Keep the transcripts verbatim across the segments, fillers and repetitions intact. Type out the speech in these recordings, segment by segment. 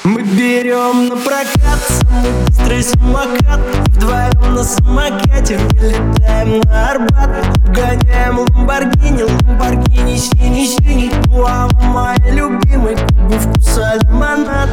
Мы берем на прокат самый быстрый самокат, вдвоем на самокате вылетаем на Арбат. Обгоняем ламборгини, ламборгини синий-синий. Ну а моя любимая губы вкуса лимонад.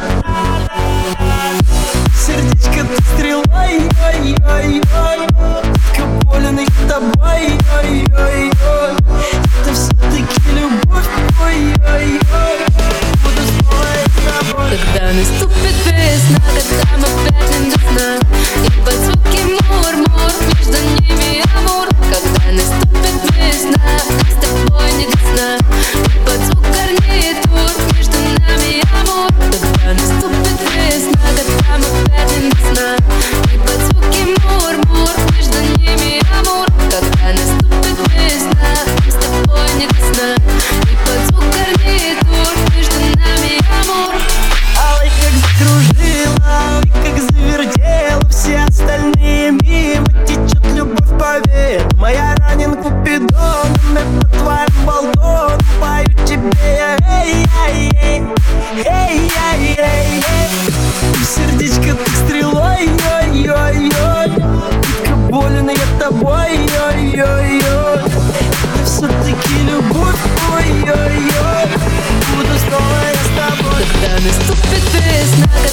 Сердечко ты стрелой, ой-ой-ой, Кабулиной с тобой, ой-ой-ой. Это все-таки любовь, ой-ой-ой. Буду снова с тобой. Когда наступит весна, когда мы пятим до сна, и под звуки мур-мур, между ними амур. Когда наступит весна, с тобой не до сна, и под звук гарнитур, между нами амур. Когда наступит весна, когда мы пятим до сна, и под звуки мур-мур, между ними амур. Когда наступит весна, с тобой не до сна, и под звук гарнитур, между нами амур. Ой, как закружила, ой, как завертела, все остальные мимо. Течет любовь по венам, моя ранен купидоном. И по твоим балконам пою тебе я, эй, эй, эй, эй, эй, эй, эй. Сердечко ты стрелой, ой-ой-ой, Кабулина я тобой, ой-ой-ой. Это все-таки любовь, ой-ой-ой. Буду снова я с тобой. Когда наступит весна,